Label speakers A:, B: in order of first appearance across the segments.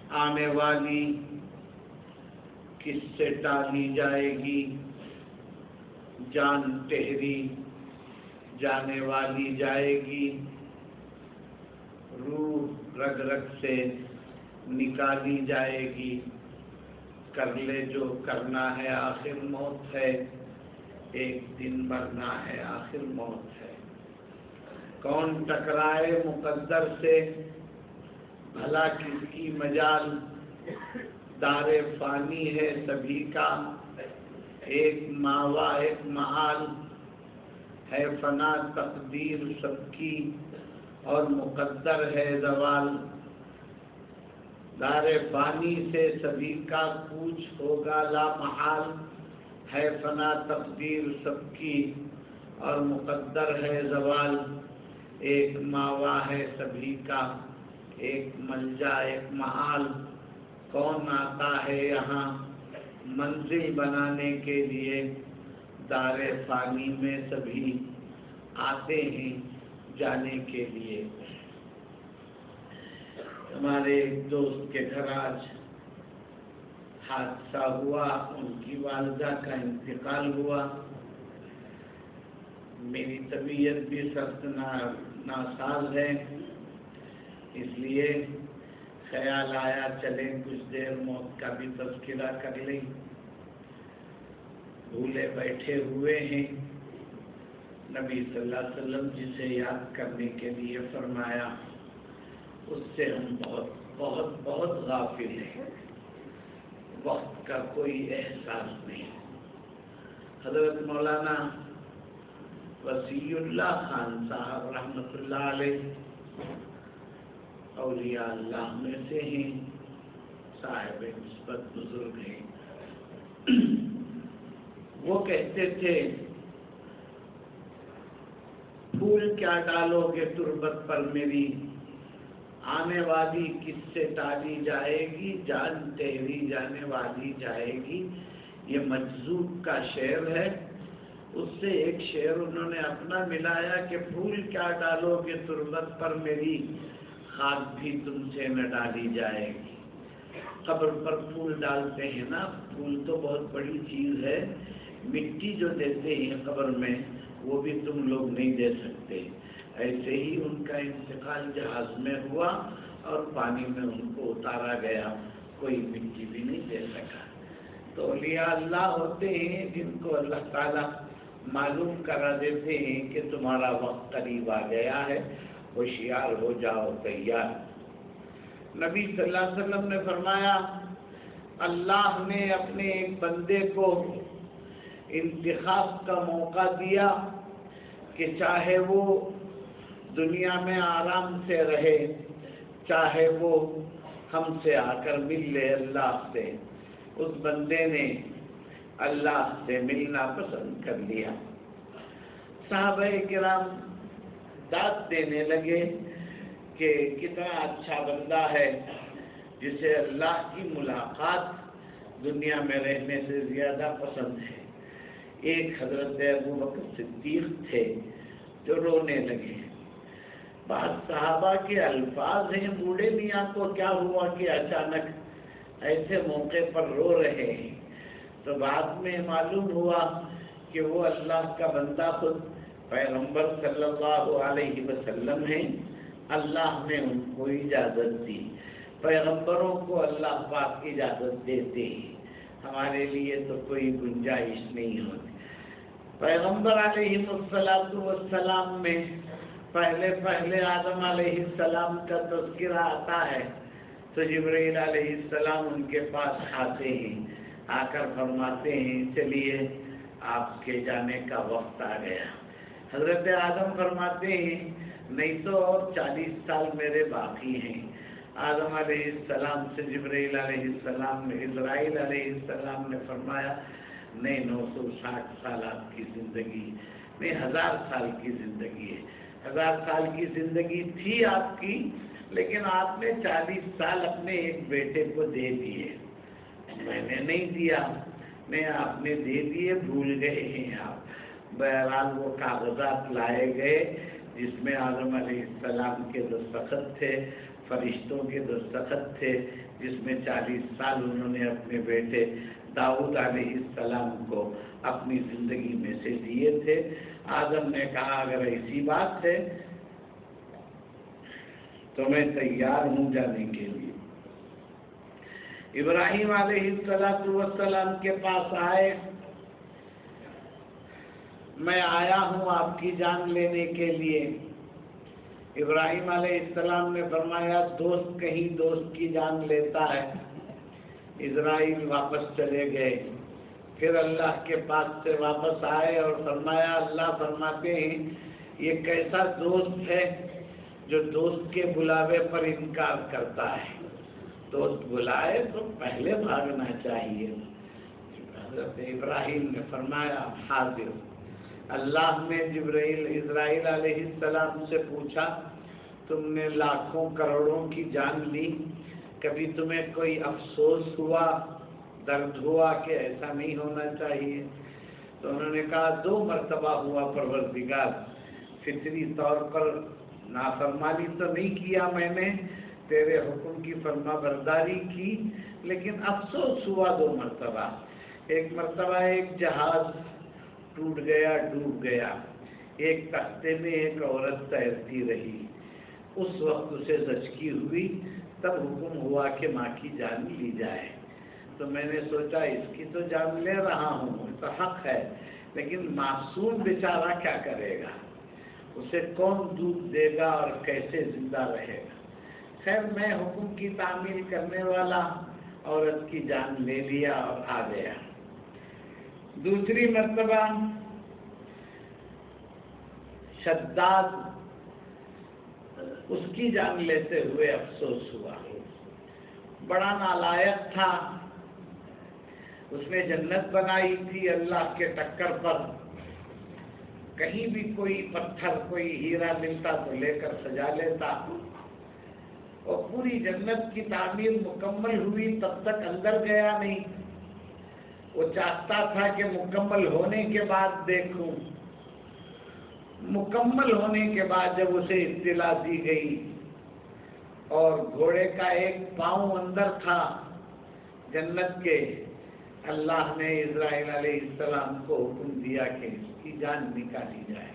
A: آنے والی کس سے ٹالی جائے گی، جان ٹہری جانے والی جائے گی، روح رگ رگ سے نکالی جائے گی، کر لے جو کرنا ہے آخر موت ہے، ایک دن مرنا ہے آخر موت ہے۔ کون ٹکرائے مقدر سے، بھلا کس کی مجال، دار فانی ہے سبھی کا، ایک ماوا ایک محال، ہے فنا تقدیر سب کی اور مقدر ہے زوال۔ دار فانی سے سبھی کا کوچ ہوگا لا محال، ہے فنا تقدیر سب کی اور مقدر ہے زوال۔ ایک ماوا ہے سبھی کا، ایک ملجا ایک محال، کون آتا ہے یہاں منزل بنانے کے لیے، دار فانی میں سبھی آتے ہیں جانے کے لیے۔ ہمارے ایک دوست کے گھر آج حادثہ ہوا، ان کی والدہ کا انتقال ہوا۔ میری طبیعت بھی سخت ناساز ہے، اس لیے خیال آیا چلیں کچھ دیر موت کا بھی تذکرہ کر لیں۔ بھولے بیٹھے ہوئے ہیں، نبی صلی اللہ علیہ وسلم جسے یاد کرنے کے لیے فرمایا، اس سے ہم بہت بہت بہت غافل ہیں، وقت کا کوئی احساس نہیں۔ حضرت مولانا وسیع اللہ خان صاحب رحمۃ اللہ علیہ اولیاء اللہ میں سے ہیں، صاحب نسبت بزرگ ہیں۔ وہ کہتے تھے پھول کیا ڈالو گے تربت پر میری، آنے والی کس سے ٹالی جائے گی، جان ٹہری جانے والی جائے گی۔ یہ مجذوب کا شعر ہے، اس سے ایک شعر انہوں نے اپنا ملایا کہ پھول کیا ڈالو گے تربت پر میری، خاک بھی تم سے نہ ڈالی جائے گی۔ قبر پر پھول ڈالتے ہیں نا، پھول تو بہت بڑی چیز ہے، مٹی جو دیتے ہیں قبر میں وہ بھی تم لوگ نہیں دے سکتے۔ ایسے ہی ان کا انتقال جہاز میں ہوا اور پانی میں ان کو اتارا گیا، کوئی مٹی بھی نہیں دے سکا۔ تو اولیاء اللہ ہوتے ہیں جن کو اللہ تعالیٰ معلوم کرا دیتے ہیں کہ تمہارا وقت قریب آ گیا ہے، ہوشیار ہو جاؤ، تیار۔ نبی صلی اللہ علیہ وسلم نے فرمایا، اللہ نے اپنے ایک بندے کو انتخاب کا موقع دیا کہ چاہے وہ دنیا میں آرام سے رہے، چاہے وہ ہم سے آ کر مل لے اللہ سے۔ اس بندے نے اللہ سے ملنا پسند کر لیا۔ صحابہ کرام داد دینے لگے کہ کتنا اچھا بندہ ہے جسے اللہ کی ملاقات دنیا میں رہنے سے زیادہ پسند ہے۔ ایک حضرت ابوبکر صدیق تھے جو رونے لگے۔ بعض صحابہ کے الفاظ ہیں، بوڑھے میاں کو کیا ہوا کہ اچانک ایسے موقع پر رو رہے ہیں؟ تو بعد میں معلوم ہوا کہ وہ اللہ کا بندہ خود پیغمبر صلی اللہ علیہ وسلم ہیں۔ اللہ نے ان کو اجازت دی، پیغمبروں کو اللہ پاک اجازت دیتے ہیں، ہمارے لیے تو کوئی گنجائش نہیں ہوتی۔ پیغمبر علیہ السلام میں پہلے آدم علیہ السلام کا تذکرہ آتا ہے تو جبرائیل علیہ السلام ان کے پاس آتے ہیں، آ کر فرماتے ہیں چلیے آپ کے جانے کا وقت آ گیا۔ حضرت آدم فرماتے ہیں نہیں تو اور 40 سال میرے باقی ہیں۔ آدم علیہ السلام سے جبرائیل علیہ السلام نے، اسرائیل علیہ السلام نے فرمایا نہیں 960 سال آپ کی زندگی نہیں، 1000 سال کی زندگی ہے۔ 1000 سال کی زندگی تھی آپ کی، لیکن آپ نے 40 سال اپنے ایک بیٹے کو دے دیے، میں نے نہیں دیا، میں آپ نے دے دیے، بھول گئے ہیں آپ۔ بہرحال وہ کاغذات لائے گئے جس میں آدم علیہ السلام کے دستخط تھے، فرشتوں کے دستخط تھے جس میں 40 سال انہوں نے اپنے بیٹے داؤد علیہ السلام کو اپنی زندگی میں سے دیے تھے۔ آدم نے کہا اگر ایسی بات ہے تو میں تیار ہوں جانے کے لیے۔ ابراہیم علیہ السلام کے پاس آئے، میں آیا ہوں آپ کی جان لینے کے لیے۔ ابراہیم علیہ السلام نے فرمایا دوست کہیں دوست کی جان لیتا ہے۔ اسرائیل واپس چلے گئے، پھر اللہ کے پاس سے واپس آئے اور فرمایا، اللہ فرماتے ہیں یہ کیسا دوست ہے جو دوست کے بلاوے پر انکار کرتا ہے؟ دوست بلائے تو پہلے بھاگنا چاہیے۔ حضرت ابراہیم نے فرمایا حاضر۔ اللہ نے اسرائیل علیہ السلام سے پوچھا تم نے لاکھوں کروڑوں کی جان لی، کبھی تمہیں کوئی افسوس ہوا، درد ہوا کہ ایسا نہیں ہونا چاہیے؟ تو انہوں نے کہا 2 مرتبہ ہوا پروردگار، فطری طور پر نافرمانی تو نہیں کیا میں نے، تیرے حکم کی فرما برداری کی، لیکن افسوس ہوا 2 مرتبہ۔ ایک مرتبہ ایک جہاز ٹوٹ گیا، ڈوب گیا، ایک تختے میں ایک عورت تیرتی رہی، اس وقت اسے زچگی ہوئی، تب حکم ہوا کہ ماں کی جان لی جائے۔ تو میں نے سوچا اس کی تو جان لے رہا ہوں، تو حق ہے، لیکن معصوم بیچارہ کیا کرے گا؟ اسے کون دودھ دے گا اور کیسے زندہ رہے گا؟ خیر میں حکم کی تعمیل کرنے والا عورت کی جان لے لیا اور آ گیا۔ دوسری مرتبہ شداد، اس کی جان لیتے ہوئے افسوس ہوا، بڑا نالائق تھا، اس نے جنت بنائی تھی اللہ کے ٹکر پر، کہیں بھی کوئی پتھر کوئی ہیرا ملتا تو لے کر سجا لیتا، اور پوری جنت کی تعمیر مکمل ہوئی تب تک اندر گیا نہیں۔ وہ چاہتا تھا کہ مکمل ہونے کے بعد دیکھوں۔ مکمل ہونے کے بعد جب اسے اطلاع دی گئی اور گھوڑے کا ایک پاؤں اندر تھا جنت کے، اللہ نے اسرائیل علیہ السلام کو حکم دیا کہ اس کی جان نکالی جائے۔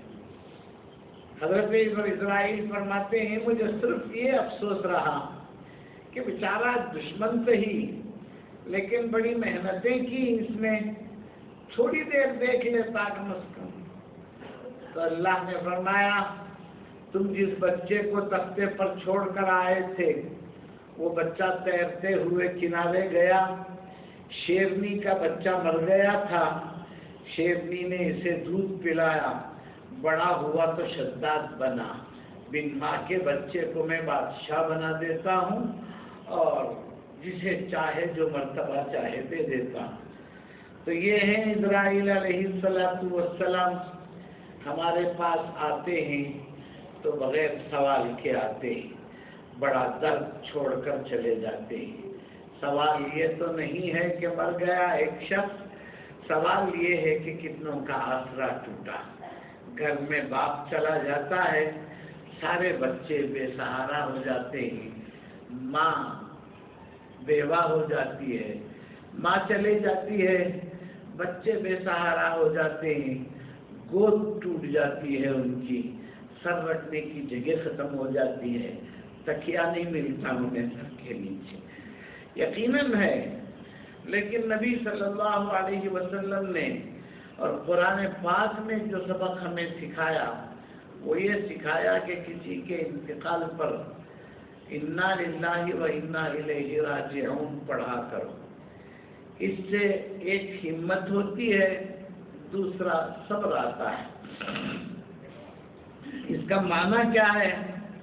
A: حضرت اسرائیل فرماتے ہیں مجھے صرف یہ افسوس رہا کہ بیچارہ دشمن سے ہی، لیکن بڑی محنتیں کی اس نے، تھوڑی دیر دیکھ لیتا کم از کم۔ تو اللہ نے فرمایا تم جس بچے کو تختے پر چھوڑ کر آئے تھے وہ بچہ تیرتے ہوئے کنارے گیا، شیرنی کا بچہ مر گیا تھا، شیرنی نے اسے دودھ پلایا، بڑا ہوا تو شداد بنا، بن ماں کے بچے کو میں بادشاہ بنا دیتا ہوں اور جسے چاہے جو مرتبہ چاہے دے دیتا ہوں۔ تو یہ ہیں اسرائیل علیہ السلام، ہمارے پاس آتے ہیں تو بغیر سوال کے آتے ہیں، بڑا درد چھوڑ کر چلے جاتے ہیں۔ سوال یہ تو نہیں ہے کہ مر گیا ایک شخص، سوال یہ ہے کہ کتنوں کا آسرا ٹوٹا، گھر میں باپ چلا جاتا ہے، سارے بچے بے سہارا ہو جاتے ہیں، ماں بیوہ ہو جاتی ہے، ماں چلے جاتی ہے، بچے بے سہارا ہو جاتے ہیں، گود ٹوٹ جاتی ہے ان کی، سر رکھنے کی جگہ ختم ہو جاتی ہے، تکیہ نہیں ملتا انہیں سر کے نیچے۔ یقیناً ہے، لیکن نبی صلی اللہ علیہ وسلم نے اور قرآن پاک نے جو سبق ہمیں سکھایا وہ یہ سکھایا کہ کسی کے انتقال پر انا للہ و انا الیہ راجعون پڑھا کرو، اس سے ایک ہمت ہوتی ہے، دوسرا صبر آتا ہے۔ اس کا معنی کیا ہے؟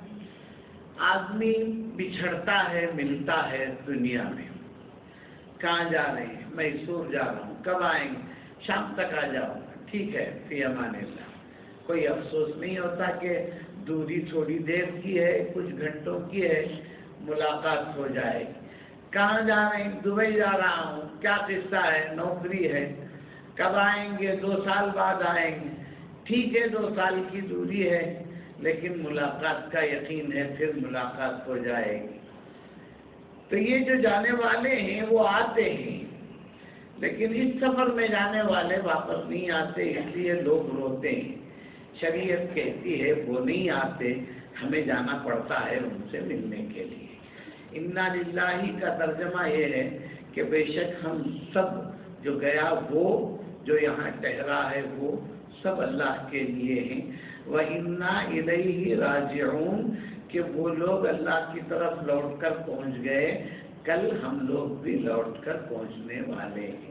A: آدمی بچھڑتا ہے، ملتا ہے دنیا میں، کہاں جا رہے ہیں؟ میسور جا رہا ہوں، کب آئیں گے؟ شام تک آ جاؤں گا، ٹھیک ہے، فی امان اللہ۔ کوئی افسوس نہیں ہوتا کہ دوری تھوڑی دیر کی ہے، کچھ گھنٹوں کی ہے، ملاقات ہو جائے گی۔ کہاں جا رہے ہیں؟ دبئی جا رہا ہوں، کیا قصہ ہے؟ نوکری ہے، کب آئیں گے؟ 2 سال بعد آئیں گے، ٹھیک ہے، 2 سال کی دوری ہے، لیکن ملاقات کا یقین ہے، پھر ملاقات ہو جائے گی۔ تو یہ جو جانے والے ہیں وہ آتے ہیں، لیکن اس سفر میں جانے والے واپس نہیں آتے، اس لیے لوگ روتے ہیں۔ شریعت کہتی ہے وہ نہیں آتے، ہمیں جانا پڑتا ہے ان سے ملنے کے لیے۔ انا للہ کا ترجمہ یہ ہے کہ بے شک ہم سب جو گیا، وہ جو یہاں ٹھہرا ہے، وہ سب اللہ کے لیے ہیں۔ وَإِنَّا إِلَيْهِ رَاجِعُونَ کہ وہ لوگ اللہ کی طرف لوٹ کر پہنچ گئے، کل ہم لوگ بھی لوٹ کر پہنچنے والے ہیں۔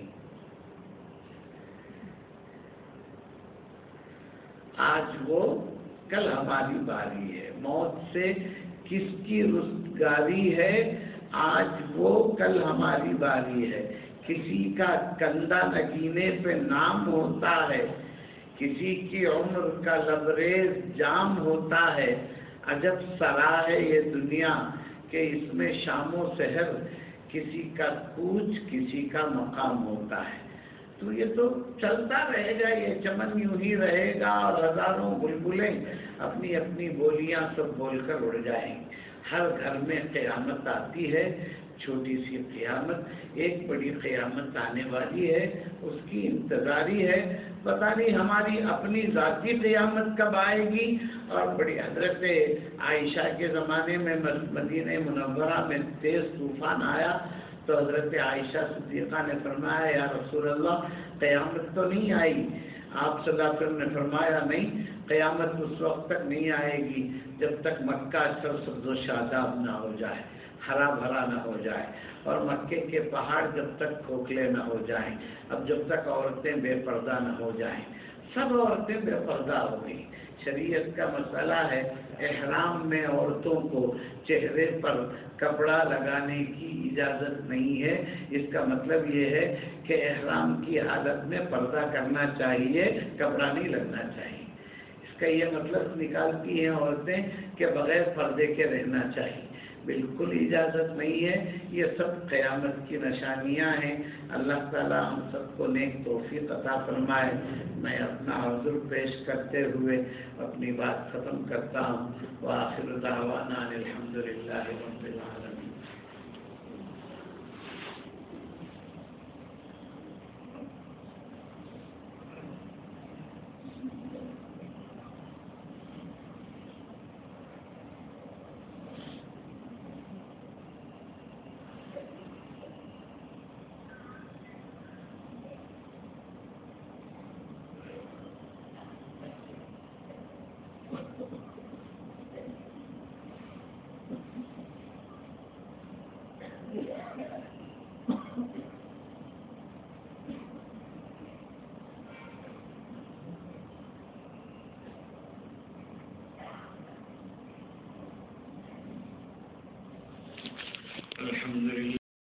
A: آج وہ، کل ہماری باری ہے۔ موت سے کس کی رستگاری ہے؟ آج وہ، کل ہماری باری ہے۔ کسی کا کندھا نگینے پہ نام ہوتا ہے، کسی کی عمر کا لبریز جام ہوتا ہے۔ عجب سرا ہے یہ دنیا کہ اس میں شام و سحر کسی کا کوچ کسی کا مقام ہوتا ہے۔ تو یہ تو چلتا رہے گا، یہ چمن یوں ہی رہے گا، اور ہزاروں بلبلیں اپنی اپنی بولیاں سب بول کر اڑ جائیں گی۔ ہر گھر میں قیامت آتی ہے، چھوٹی سی قیامت، ایک بڑی قیامت آنے والی ہے، اس کی انتظاری ہے۔ پتہ نہیں ہماری اپنی ذاتی قیامت کب آئے گی۔ اور بڑی حضرت عائشہ کے زمانے میں مدینہ منورہ میں تیز طوفان آیا تو حضرت عائشہ صدیقہ نے فرمایا یا رسول اللہ قیامت تو نہیں آئی؟ آپ صلی اللہ علیہ وسلم نے فرمایا نہیں، قیامت اس وقت تک نہیں آئے گی جب تک مکہ سرسبز و شاداب نہ ہو جائے، ہرا بھرا نہ ہو جائے، اور مکے کے پہاڑ جب تک کھوکھلے نہ ہو جائیں، اب جب تک عورتیں بے پردہ نہ ہو جائیں۔ سب عورتیں بے پردہ ہو گئی۔ شریعت کا مسئلہ ہے احرام میں عورتوں کو چہرے پر کپڑا لگانے کی اجازت نہیں ہے۔ اس کا مطلب یہ ہے کہ احرام کی حالت میں پردہ کرنا چاہیے، کپڑا نہیں لگنا چاہیے۔ اس کا یہ مطلب نکالتی ہیں عورتیں کہ بغیر پردے کے رہنا چاہیے، بالکل اجازت نہیں ہے۔ یہ سب قیامت کی نشانیاں ہیں۔ اللہ تعالی ہم سب کو نیک توفیق عطا فرمائے۔ میں اپنا عذر پیش کرتے ہوئے اپنی بات ختم کرتا ہوں۔ وآخر دعوانا ان الحمدللہ رب العالمین۔ الحمدللہ